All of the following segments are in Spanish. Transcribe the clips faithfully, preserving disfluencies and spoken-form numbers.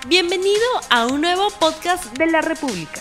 Bienvenido a un nuevo podcast de la República.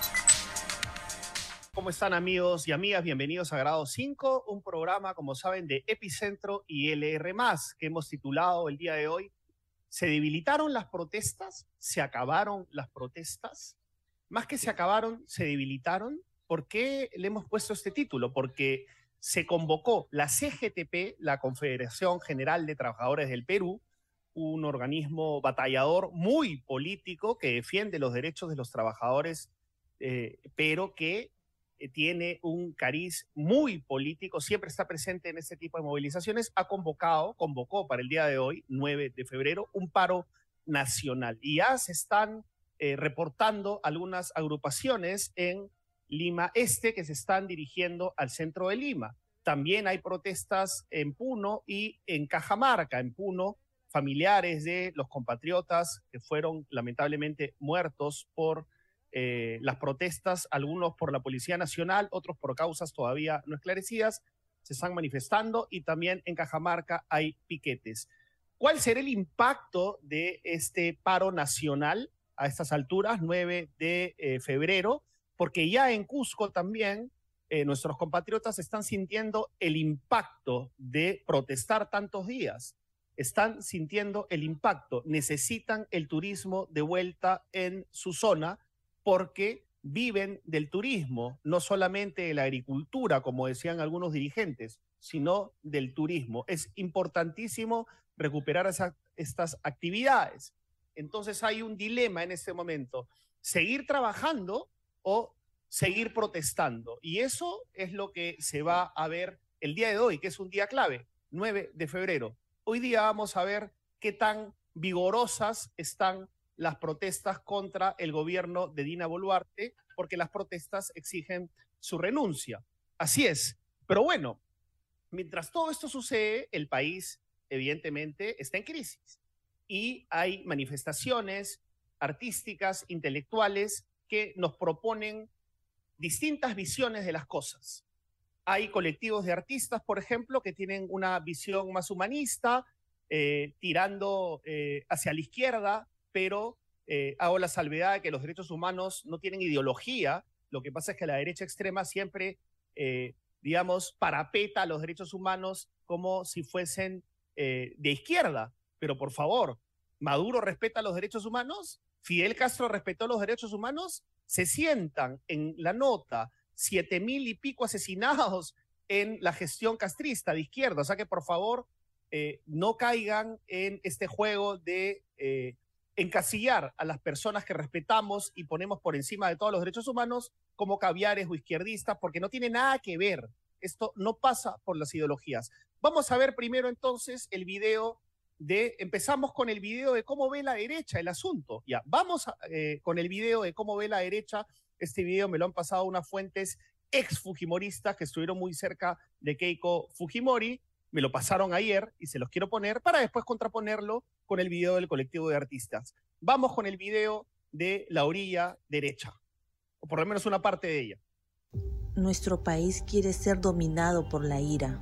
¿Cómo están, amigos y amigas? Bienvenidos a Grado cinco, un programa, como saben, de Epicentro y L R más, que hemos titulado el día de hoy ¿Se debilitaron las protestas? ¿Se acabaron las protestas? Más que se acabaron, se debilitaron. ¿Por qué le hemos puesto este título? Porque se convocó la C G T P, la Confederación General de Trabajadores del Perú, un organismo batallador muy político que defiende los derechos de los trabajadores, eh, pero que eh, tiene un cariz muy político, siempre está presente en este tipo de movilizaciones, ha convocado, convocó para el día de hoy, nueve de febrero, un paro nacional. Y ya se están eh, reportando algunas agrupaciones en Lima Este que se están dirigiendo al centro de Lima. También hay protestas en Puno y en Cajamarca. En Puno, familiares de los compatriotas que fueron lamentablemente muertos por eh, las protestas, algunos por la Policía Nacional, otros por causas todavía no esclarecidas, se están manifestando, y también en Cajamarca hay piquetes. ¿Cuál será el impacto de este paro nacional a estas alturas, nueve de febrero? Porque ya en Cusco también eh, nuestros compatriotas están sintiendo el impacto de protestar tantos días. Están sintiendo el impacto, necesitan el turismo de vuelta en su zona porque viven del turismo, no solamente de la agricultura, como decían algunos dirigentes, sino del turismo. Es importantísimo recuperar esa, estas actividades. Entonces hay un dilema en este momento, seguir trabajando o seguir protestando. Y eso es lo que se va a ver el día de hoy, que es un día clave, nueve de febrero. Hoy día vamos a ver qué tan vigorosas están las protestas contra el gobierno de Dina Boluarte, porque las protestas exigen su renuncia. Así es. Pero bueno, mientras todo esto sucede, el país evidentemente está en crisis. Y hay manifestaciones artísticas, intelectuales, que nos proponen distintas visiones de las cosas. Hay colectivos de artistas, por ejemplo, que tienen una visión más humanista, eh, tirando eh, hacia la izquierda, pero eh, hago la salvedad de que los derechos humanos no tienen ideología. Lo que pasa es que la derecha extrema siempre, eh, digamos, parapeta los derechos humanos como si fuesen eh, de izquierda. Pero por favor, ¿Maduro respeta los derechos humanos? ¿Fidel Castro respetó los derechos humanos? Se sientan en la nota siete mil y pico asesinados en la gestión castrista de izquierda. O sea que, por favor, eh, no caigan en este juego de eh, encasillar a las personas que respetamos y ponemos por encima de todos los derechos humanos como caviares o izquierdistas, porque no tiene nada que ver. Esto no pasa por las ideologías. Vamos a ver primero entonces el video de, empezamos con el video de cómo ve la derecha el asunto. Ya, vamos a, eh, con el video de cómo ve la derecha. Este video me lo han pasado unas fuentes ex fujimoristas que estuvieron muy cerca de Keiko Fujimori. Me lo pasaron ayer y se los quiero poner para después contraponerlo con el video del colectivo de artistas. Vamos con el video de la orilla derecha, o por lo menos una parte de ella. Nuestro país quiere ser dominado por la ira.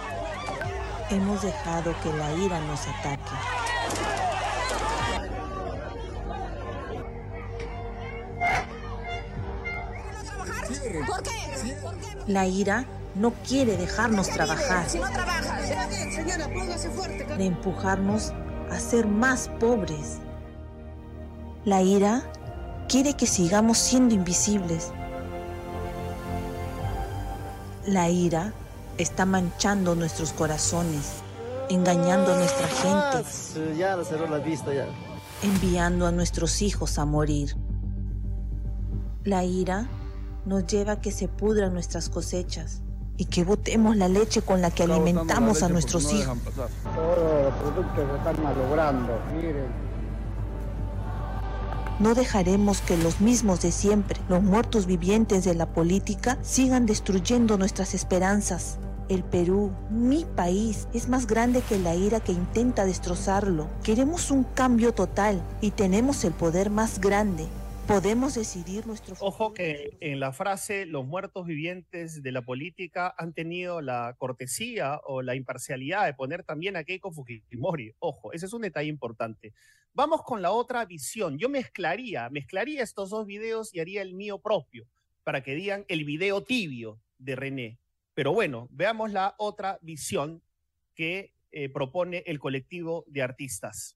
Hemos dejado que la ira nos ataque. ¿Por qué? La ira no quiere dejarnos trabajar, Si no trabajas. Señora, póngase fuerte. de empujarnos a ser más pobres. La ira quiere que sigamos siendo invisibles. La ira está manchando nuestros corazones, engañando a nuestra gente, Ya cerró la vista ya. enviando a nuestros hijos a morir. La ira nos lleva a que se pudran nuestras cosechas y que botemos la leche con la que alimentamos a nuestros hijos. Todos los productos se están malogrando, miren. No dejaremos que los mismos de siempre, los muertos vivientes de la política, sigan destruyendo nuestras esperanzas. El Perú, mi país, es más grande que la ira que intenta destrozarlo. Queremos un cambio total y tenemos el poder más grande. podemos decidir nuestro futuro. Ojo que en la frase los muertos vivientes de la política han tenido la cortesía o la imparcialidad de poner también a Keiko Fujimori. Ojo, ese es un detalle importante. Vamos con la otra visión. Yo mezclaría, mezclaría estos dos videos y haría el mío propio para que digan el video tibio de René. Pero bueno, veamos la otra visión que eh, propone el colectivo de artistas.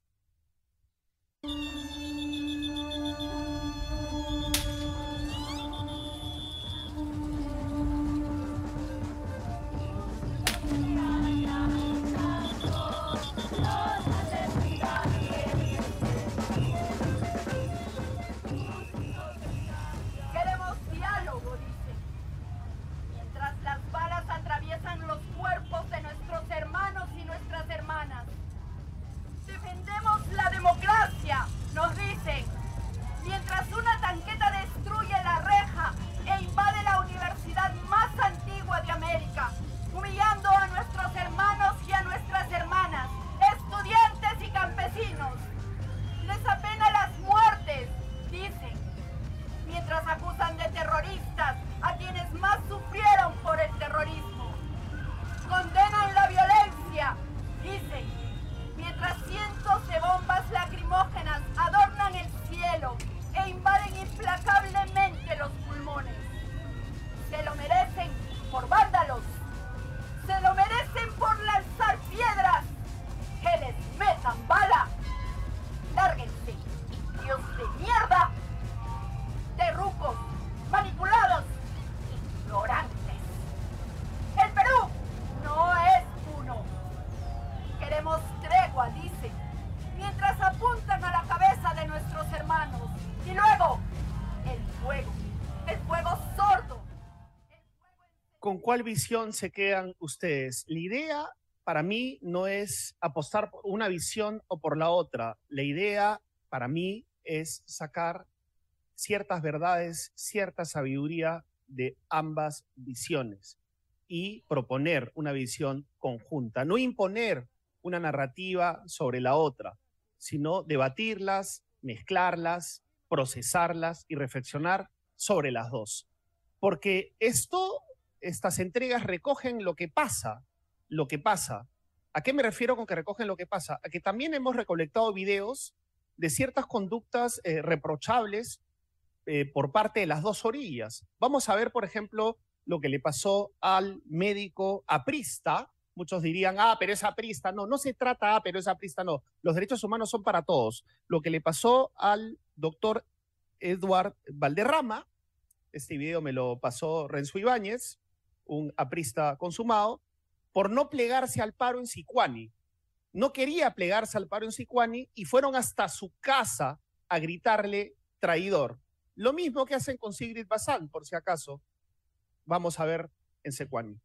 ¿Con cuál visión se quedan ustedes? La idea para mí no es apostar por una visión o por la otra. La idea para mí es sacar ciertas verdades, cierta sabiduría de ambas visiones y proponer una visión conjunta. No imponer una narrativa sobre la otra, sino debatirlas, mezclarlas, procesarlas y reflexionar sobre las dos. Porque esto... Estas entregas recogen lo que pasa, lo que pasa. ¿A qué me refiero con que recogen lo que pasa? A que también hemos recolectado videos de ciertas conductas eh, reprochables eh, por parte de las dos orillas. Vamos a ver, por ejemplo, lo que le pasó al médico aprista. Muchos dirían, ah, pero es aprista. No, no se trata, ah, pero es aprista, no. Los derechos humanos son para todos. Lo que le pasó al doctor Edward Valderrama, este video me lo pasó Renzo Ibáñez, un aprista consumado, por no plegarse al paro en Sicuani. No quería plegarse al paro en Sicuani y fueron hasta su casa a gritarle traidor. Lo mismo que hacen con Sigrid Bazán, por si acaso. Vamos a ver en Sicuani.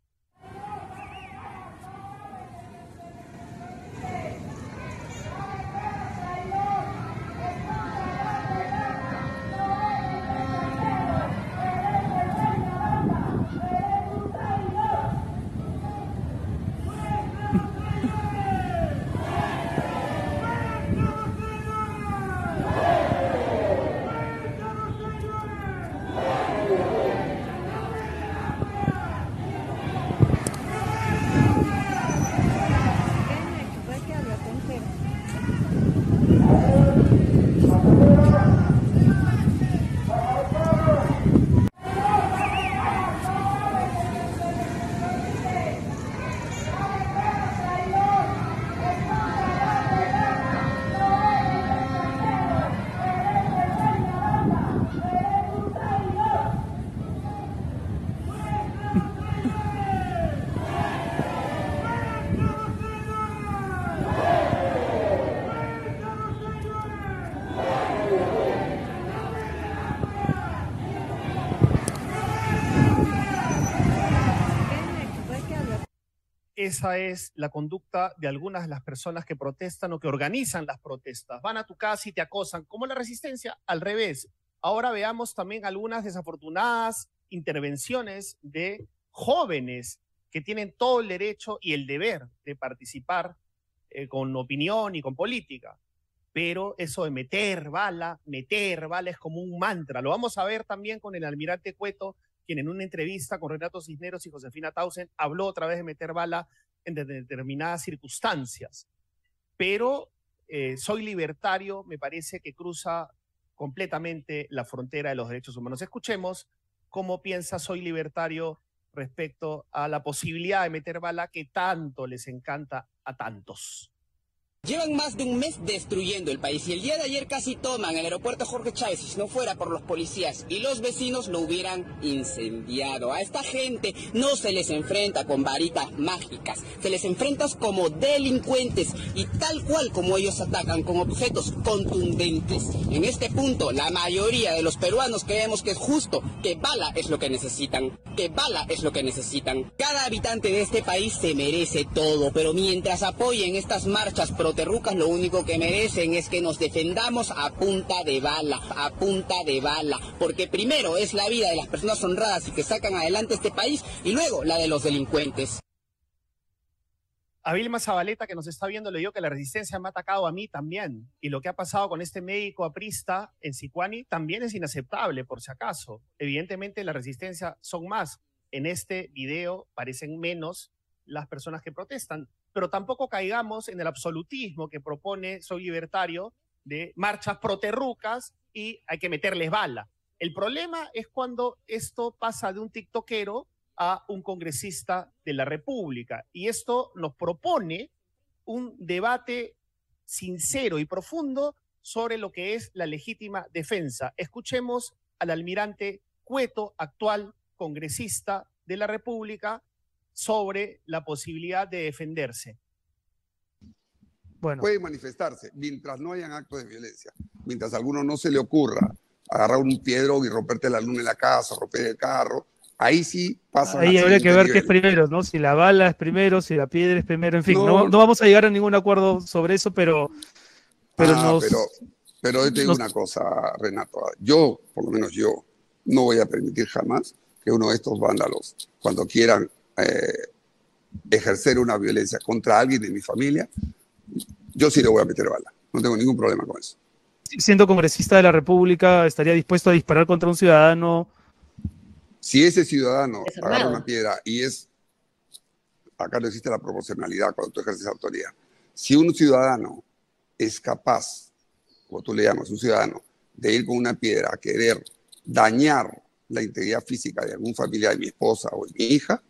Esa es la conducta de algunas de las personas que protestan o que organizan las protestas. Van a tu casa y te acosan. ¿Cómo la resistencia? Al revés. Ahora veamos también algunas desafortunadas intervenciones de jóvenes que tienen todo el derecho y el deber de participar eh, con opinión y con política. pero eso de meter bala, meter bala es como un mantra. Lo vamos a ver también con el almirante Cueto, quien en una entrevista con Renato Cisneros y Josefina Tausen habló otra vez de meter bala en de determinadas circunstancias. Pero eh, soy libertario, me parece que cruza completamente la frontera de los derechos humanos. Escuchemos cómo piensa Soy Libertario respecto a la posibilidad de meter bala que tanto les encanta a tantos. Llevan más de un mes destruyendo el país y el día de ayer casi toman el aeropuerto Jorge Chávez y si no fuera por los policías y los vecinos lo hubieran incendiado. A esta gente no se les enfrenta con varitas mágicas, se les enfrenta como delincuentes y tal cual como ellos atacan con objetos contundentes. En este punto la mayoría de los peruanos creemos que es justo, que bala es lo que necesitan, que bala es lo que necesitan. Cada habitante de este país se merece todo, pero mientras apoyen estas marchas pro terrucas, lo único que merecen es que nos defendamos a punta de bala, a punta de bala, porque primero es la vida de las personas honradas y que sacan adelante este país y luego la de los delincuentes. A Vilma Zabaleta, que nos está viendo, le digo que la resistencia me ha atacado a mí también, y lo que ha pasado con este médico aprista en Sicuani también es inaceptable, por si acaso. Evidentemente la resistencia son más. En este video parecen menos las personas que protestan, pero tampoco caigamos en el absolutismo que propone Soy Libertario de marchas proterrucas y hay que meterles bala. El problema es cuando esto pasa de un tiktokero a un congresista de la República y esto nos propone un debate sincero y profundo sobre lo que es la legítima defensa. Escuchemos al almirante Cueto, actual congresista de la República, sobre la posibilidad de defenderse. Bueno. Puede manifestarse mientras no hayan actos de violencia, mientras a alguno no se le ocurra agarrar un piedrón y romperte la luna en la casa, romper el carro, ahí sí pasa. Ahí habría que ver nivel. Qué es primero, ¿no? Si la bala es primero, si la piedra es primero, en fin, no, no, no vamos a llegar a ningún acuerdo sobre eso, pero... Pero, ah, nos, pero, pero yo te digo nos... una cosa, Renato, yo, por lo menos yo, no voy a permitir jamás que uno de estos vándalos, cuando quieran Eh, ejercer una violencia contra alguien de mi familia, yo sí le voy a meter bala. No tengo ningún problema con eso. Siendo congresista de la República, ¿estaría dispuesto a disparar contra un ciudadano? Si ese ciudadano agarra una piedra y es... Acá no existe la proporcionalidad cuando tú ejerces autoridad. Si un ciudadano es capaz, como tú le llamas, un ciudadano, de ir con una piedra a querer dañar la integridad física de algún familiar de mi esposa o de mi hija,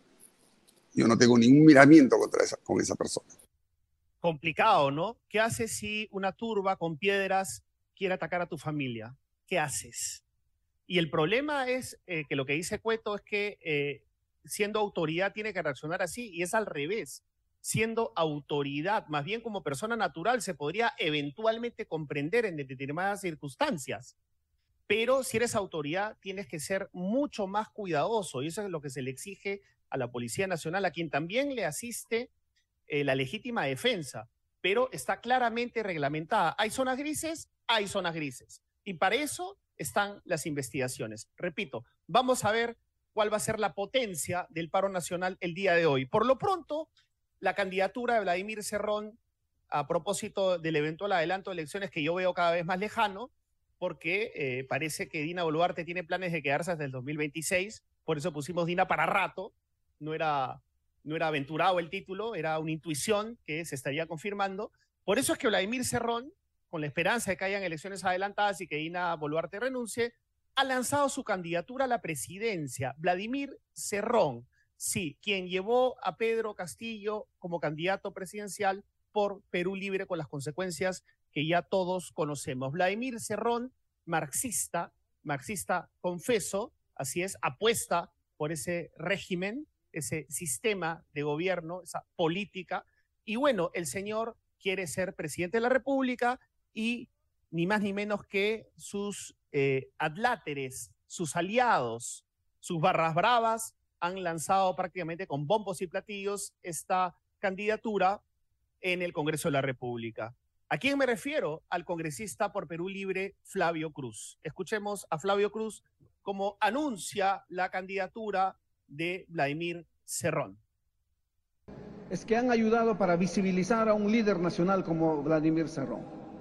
yo no tengo ningún miramiento contra esa, con esa persona. Complicado, ¿no? ¿Qué haces si una turba con piedras quiere atacar a tu familia? ¿Qué haces? Y el problema es eh, que lo que dice Cueto es que eh, siendo autoridad tiene que reaccionar así, y es al revés. Siendo autoridad, más bien como persona natural, se podría eventualmente comprender en determinadas circunstancias. Pero si eres autoridad, tienes que ser mucho más cuidadoso, y eso es lo que se le exige a la Policía Nacional, a quien también le asiste eh, la legítima defensa, pero está claramente reglamentada. ¿Hay zonas grises? Hay zonas grises. Y para eso están las investigaciones. Repito, vamos a ver cuál va a ser la potencia del paro nacional el día de hoy. Por lo pronto, la candidatura de Vladimir Cerrón, a propósito del eventual adelanto de elecciones que yo veo cada vez más lejano, porque eh, parece que Dina Boluarte tiene planes de quedarse hasta el dos mil veintiséis, por eso pusimos Dina para rato. No era, no era aventurado el título, era una intuición que se estaría confirmando. Por eso es que Vladimir Cerrón, con la esperanza de que hayan elecciones adelantadas y que Dina Boluarte renuncie, ha lanzado su candidatura a la presidencia. Vladimir Cerrón, sí, quien llevó a Pedro Castillo como candidato presidencial por Perú Libre, con las consecuencias que ya todos conocemos. Vladimir Cerrón, marxista, marxista confeso, así es, apuesta por ese régimen, ese sistema de gobierno, esa política. Y bueno, el señor quiere ser presidente de la República y ni más ni menos que sus eh, adláteres, sus aliados, sus barras bravas han lanzado prácticamente con bombos y platillos esta candidatura en el Congreso de la República. ¿A quién me refiero? Al congresista por Perú Libre, Flavio Cruz. Escuchemos a Flavio Cruz como anuncia la candidatura de Vladimir Cerrón. Es que han ayudado para visibilizar a un líder nacional como Vladimir Cerrón.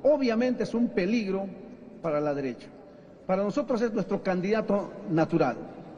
obviamente es un peligro para la derecha. Para nosotros es nuestro candidato natural.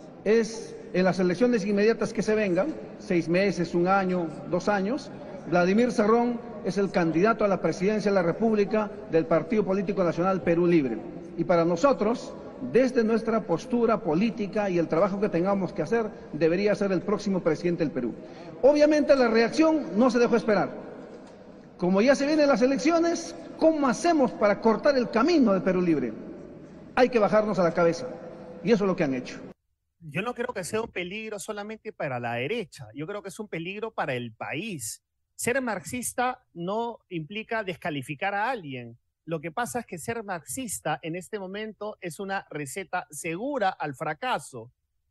Es en las elecciones inmediatas que se vengan, seis meses, un año, dos años, Vladimir Cerrón es el candidato a la presidencia de la República del Partido Político Nacional Perú Libre. Y para nosotros, desde nuestra postura política y el trabajo que tengamos que hacer, debería ser el próximo presidente del Perú. Obviamente la reacción no se dejó esperar. Como ya se vienen las elecciones, ¿cómo hacemos para cortar el camino de Perú Libre? Hay que bajarnos a la cabeza. Y eso es lo que han hecho. Yo no creo que sea un peligro solamente para la derecha. Yo creo que es un peligro para el país. Ser marxista no implica descalificar a alguien. Lo que pasa es que ser marxista en este momento es una receta segura al fracaso.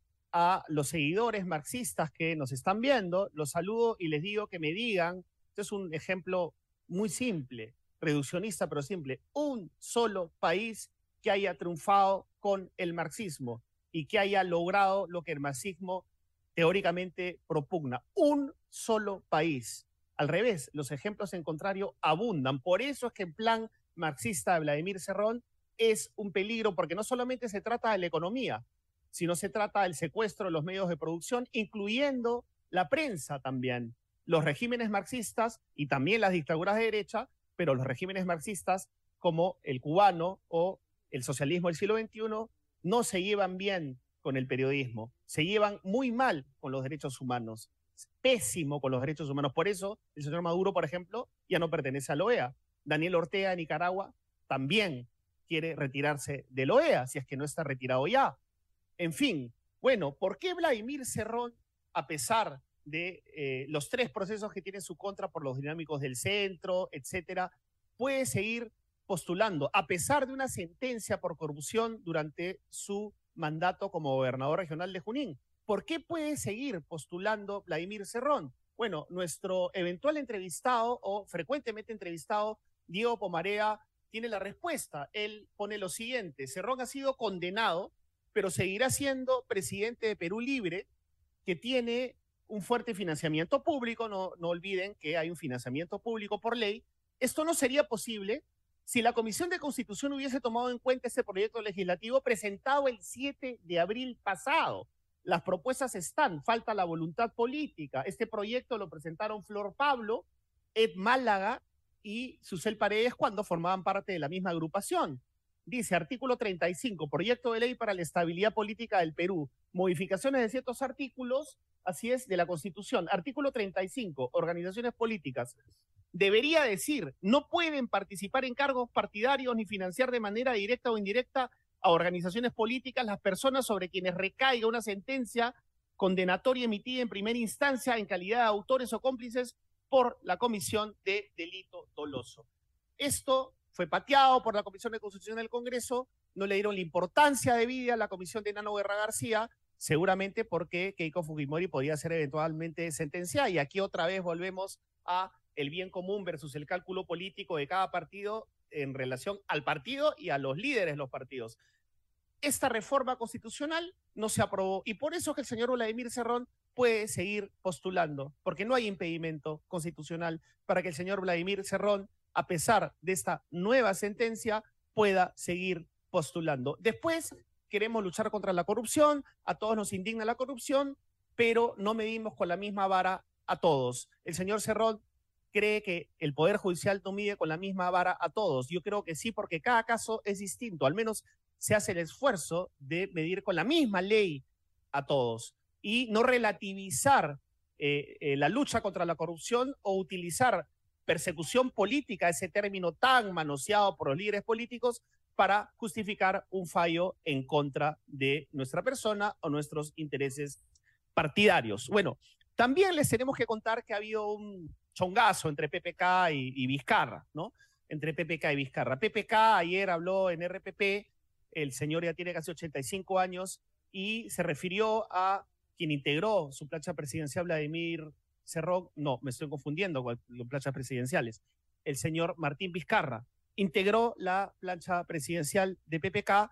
A los seguidores marxistas que nos están viendo, los saludo y les digo que me digan, este es un ejemplo muy simple, reduccionista pero simple, un solo país que haya triunfado con el marxismo y que haya logrado lo que el marxismo teóricamente propugna. Un solo país. Al revés, los ejemplos en contrario abundan. Por eso es que el plan marxista de Vladimir Cerrón es un peligro, porque no solamente se trata de la economía, sino se trata del secuestro de los medios de producción, incluyendo la prensa también. Los regímenes marxistas y también las dictaduras de derecha, pero los regímenes marxistas como el cubano o el socialismo del siglo veintiuno no se llevan bien con el periodismo, se llevan muy mal con los derechos humanos. Pésimo con los derechos humanos. Por eso el señor Maduro, por ejemplo, ya no pertenece a la O E A. Daniel Ortega de Nicaragua también quiere retirarse de la O E A, si es que no está retirado ya. En fin, bueno, ¿por qué Vladimir Cerrón, a pesar de eh, los tres procesos que tiene en su contra por los dinámicos del centro, etcétera, puede seguir postulando, a pesar de una sentencia por corrupción durante su mandato como gobernador regional de Junín? ¿Por qué puede seguir postulando Vladimir Cerrón? Bueno, nuestro eventual entrevistado o frecuentemente entrevistado, Diego Pomarea, tiene la respuesta. Él pone lo siguiente: Cerrón ha sido condenado, pero seguirá siendo presidente de Perú Libre, que tiene un fuerte financiamiento público. No, no olviden que hay un financiamiento público por ley. Esto no sería posible si la Comisión de Constitución hubiese tomado en cuenta este proyecto legislativo presentado el siete de abril pasado. Las propuestas están, falta la voluntad política. Este proyecto lo presentaron Flor Pablo, Ed Málaga y Susel Paredes cuando formaban parte de la misma agrupación. Dice, artículo treinta y cinco, proyecto de ley para la estabilidad política del Perú. Modificaciones de ciertos artículos, así es, de la Constitución. Artículo treinta y cinco, organizaciones políticas. Debería decir, no pueden participar en cargos partidarios ni financiar de manera directa o indirecta a organizaciones políticas las personas sobre quienes recaiga una sentencia condenatoria emitida en primera instancia en calidad de autores o cómplices por la comisión de delito doloso. Esto fue pateado por la Comisión de Constitución del Congreso, no le dieron la importancia debida a la comisión de Nano Guerra García, seguramente porque Keiko Fujimori podía ser eventualmente sentenciada. Y aquí otra vez volvemos a el bien común versus el cálculo político de cada partido en relación al partido y a los líderes de los partidos. Esta reforma constitucional no se aprobó y por eso es que el señor Vladimir Cerrón puede seguir postulando, porque no hay impedimento constitucional para que el señor Vladimir Cerrón, a pesar de esta nueva sentencia, pueda seguir postulando. Después queremos luchar contra la corrupción, a todos nos indigna la corrupción, pero no medimos con la misma vara a todos. El señor Cerrón cree que el Poder Judicial no mide con la misma vara a todos. Yo creo que sí, porque cada caso es distinto. Al menos se hace el esfuerzo de medir con la misma ley a todos y no relativizar eh, eh, la lucha contra la corrupción o utilizar persecución política, ese término tan manoseado por los líderes políticos, para justificar un fallo en contra de nuestra persona o nuestros intereses partidarios. Bueno, también les tenemos que contar que ha habido un chongazo entre P P K y, y Vizcarra, ¿no? Entre P P K y Vizcarra. P P K ayer habló en R P P, el señor ya tiene casi ochenta y cinco años, y se refirió a quien integró su plancha presidencial, Vladimir Cerrón, no, me estoy confundiendo con las planchas presidenciales, el señor Martín Vizcarra, integró la plancha presidencial de P P K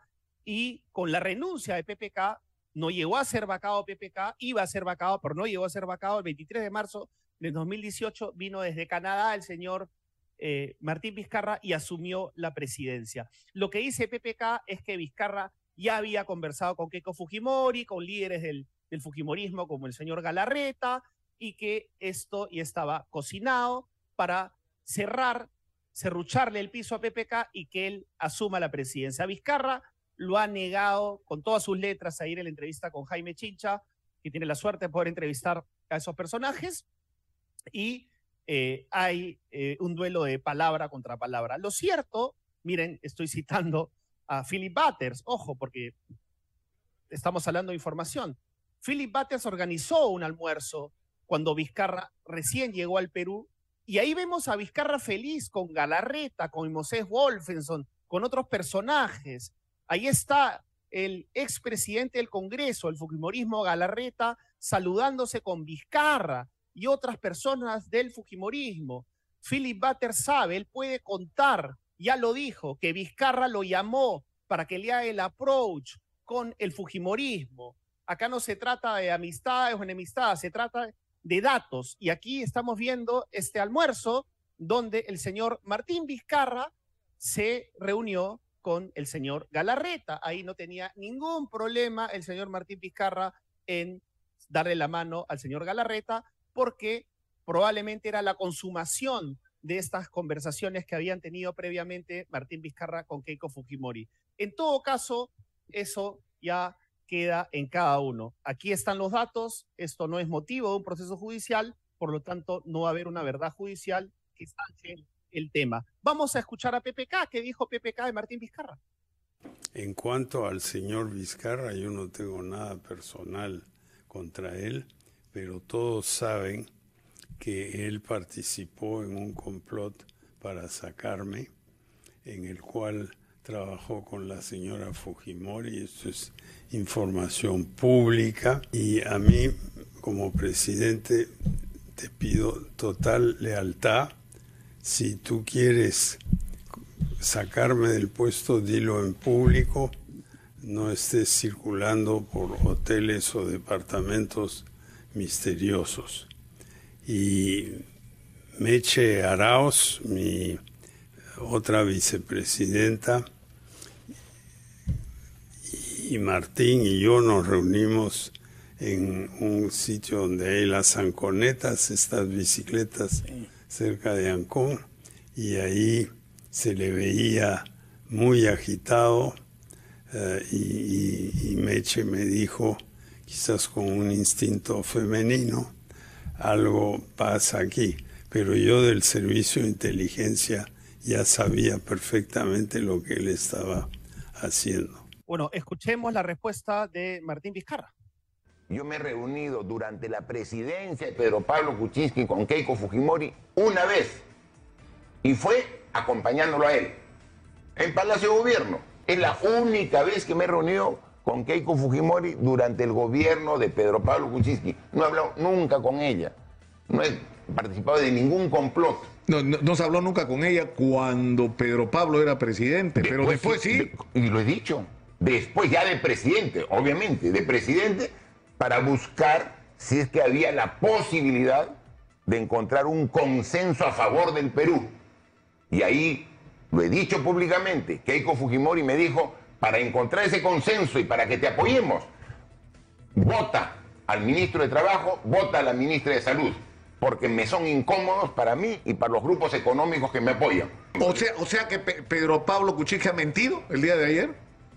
y con la renuncia de P P K, no llegó a ser vacado P P K, iba a ser vacado, pero no llegó a ser vacado. El veintitrés de marzo de dos mil dieciocho vino desde Canadá el señor eh, Martín Vizcarra y asumió la presidencia. Lo que dice P P K es que Vizcarra ya había conversado con Keiko Fujimori, con líderes del, del fujimorismo como el señor Galarreta, y que esto ya estaba cocinado para cerrar, serrucharle el piso a P P K y que él asuma la presidencia. Vizcarra lo ha negado con todas sus letras a ir en la entrevista con Jaime Chincha, que tiene la suerte de poder entrevistar a esos personajes, y eh, hay eh, un duelo de palabra contra palabra. Lo cierto, miren, estoy citando a Philip Butters, ojo, porque estamos hablando de información. Philip Butters organizó un almuerzo cuando Vizcarra recién llegó al Perú, y ahí vemos a Vizcarra feliz con Galarreta, con Moses Wolfenson, con otros personajes. Ahí está el expresidente del Congreso, el fujimorismo Galarreta, saludándose con Vizcarra y otras personas del fujimorismo. Philip Butters sabe, él puede contar, ya lo dijo, que Vizcarra lo llamó para que le haga el approach con el fujimorismo. Acá no se trata de amistades o enemistades, se trata de datos. Y aquí estamos viendo este almuerzo donde el señor Martín Vizcarra se reunió con el señor Galarreta. Ahí no tenía ningún problema el señor Martín Vizcarra en darle la mano al señor Galarreta, porque probablemente era la consumación de estas conversaciones que habían tenido previamente Martín Vizcarra con Keiko Fujimori. En todo caso, eso ya queda en cada uno. Aquí están los datos, esto no es motivo de un proceso judicial, por lo tanto no va a haber una verdad judicial que estanque el tema. Vamos a escuchar a P P K. ¿Qué dijo P P K de Martín Vizcarra? En cuanto al señor Vizcarra, yo no tengo nada personal contra él, pero todos saben que él participó en un complot para sacarme, en el cual trabajó con la señora Fujimori. Esto es información pública, y a mí como presidente te pido total lealtad. Si tú quieres sacarme del puesto, dilo en público, no estés circulando por hoteles o departamentos misteriosos. Y Meche Arauz, mi otra vicepresidenta, y Martín y yo nos reunimos en un sitio donde hay las zanconetas, estas bicicletas cerca de Ancón, y ahí se le veía muy agitado, uh, y, y, y Meche me dijo, quizás con un instinto femenino, algo pasa aquí, pero yo del servicio de inteligencia ya sabía perfectamente lo que él estaba haciendo. Bueno, escuchemos la respuesta de Martín Vizcarra. Yo me he reunido durante la presidencia de Pedro Pablo Kuczynski con Keiko Fujimori una vez, y fue acompañándolo a él en Palacio de Gobierno. Es la única vez que me he reunido con Keiko Fujimori durante el gobierno de Pedro Pablo Kuczynski. No he hablado nunca con ella, no he participado de ningún complot. No, no, no se habló nunca con ella cuando Pedro Pablo era presidente, después, pero después sí. De, y lo he dicho, después ya de presidente, obviamente, de presidente, para buscar si es que había la posibilidad de encontrar un consenso a favor del Perú. Y ahí lo he dicho públicamente. Keiko Fujimori me dijo, para encontrar ese consenso y para que te apoyemos, vota al ministro de Trabajo, vota a la ministra de Salud, porque me son incómodos para mí y para los grupos económicos que me apoyan. O sea, o sea que Pe- Pedro Pablo Kuczynski ha mentido el día de ayer.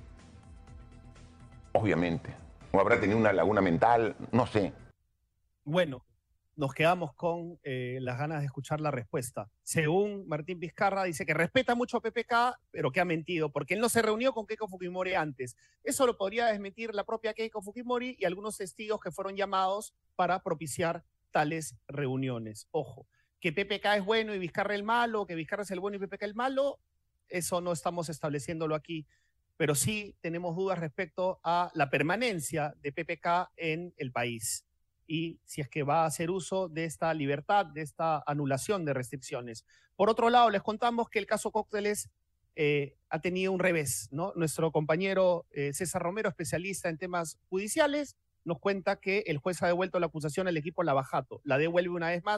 Obviamente. O habrá tenido una laguna mental, no sé. Bueno, nos quedamos con eh, las ganas de escuchar la respuesta. Según Martín Vizcarra, dice que respeta mucho a P P K, pero que ha mentido, porque él no se reunió con Keiko Fujimori antes. Eso lo podría desmentir la propia Keiko Fujimori y algunos testigos que fueron llamados para propiciar tales reuniones. Ojo, que P P K es bueno y Vizcarra el malo, que Vizcarra es el bueno y P P K el malo, eso no estamos estableciéndolo aquí, pero sí tenemos dudas respecto a la permanencia de P P K en el país y si es que va a hacer uso de esta libertad, de esta anulación de restricciones. Por otro lado, les contamos que el caso Cócteles eh, ha tenido un revés, ¿no? Nuestro compañero eh, César Romero, especialista en temas judiciales, nos cuenta que el juez ha devuelto la acusación al equipo Lavajato. La devuelve una vez más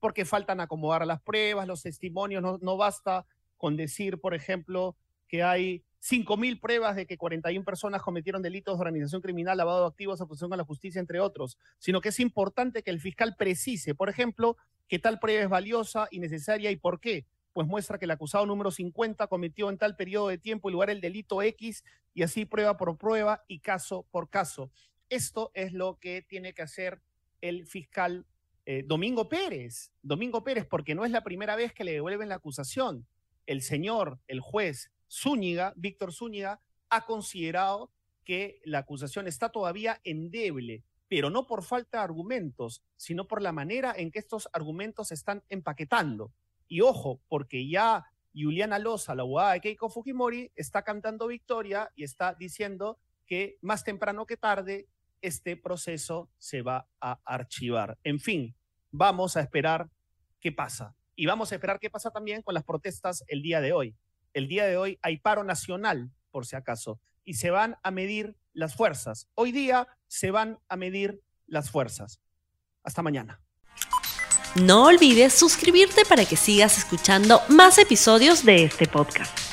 porque faltan acomodar las pruebas, los testimonios, no, no basta con decir, por ejemplo, que hay cinco mil pruebas de que cuarenta y una personas cometieron delitos de organización criminal, lavado de activos, oposición a la justicia, entre otros, sino que es importante que el fiscal precise, por ejemplo, que tal prueba es valiosa y necesaria y por qué. Pues muestra que el acusado número cincuenta cometió en tal periodo de tiempo y lugar el delito X, y así prueba por prueba y caso por caso. Esto es lo que tiene que hacer el fiscal eh, Domingo Pérez. Domingo Pérez, porque no es la primera vez que le devuelven la acusación. El señor, el juez Zúñiga, Víctor Zúñiga, ha considerado que la acusación está todavía endeble, pero no por falta de argumentos, sino por la manera en que estos argumentos se están empaquetando. Y ojo, porque ya Juliana Loza, la abogada de Keiko Fujimori, está cantando victoria y está diciendo que más temprano que tarde este proceso se va a archivar. En fin, vamos a esperar qué pasa. Y vamos a esperar qué pasa también con las protestas el día de hoy. El día de hoy hay paro nacional, por si acaso, y se van a medir las fuerzas. Hoy día se van a medir las fuerzas. Hasta mañana. No olvides suscribirte para que sigas escuchando más episodios de este podcast.